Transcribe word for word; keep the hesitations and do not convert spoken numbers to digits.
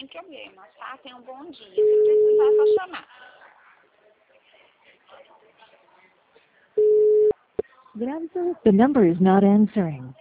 tem problemas, tá? Tenha um bom dia. Se precisar, é só chamar. The number is not answering.